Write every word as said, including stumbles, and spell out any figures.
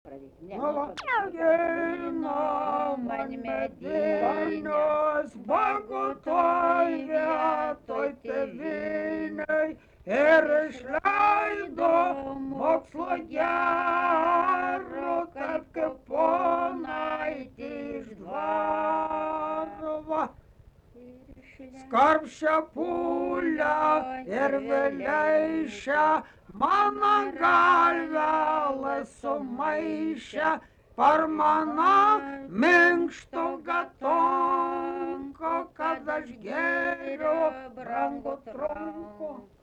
pradėti. Ne, Nu, va. Gino man medinės, bagutoj vietoj tėvynei ir išleido mokslo gero, kaip kaip ponaitį iš dvaro. Va. Skarbšia pūlę ir vėleišę, mano galvelą sumaišę, par mano minkšto gatonko, kad aš geriu brango trunko.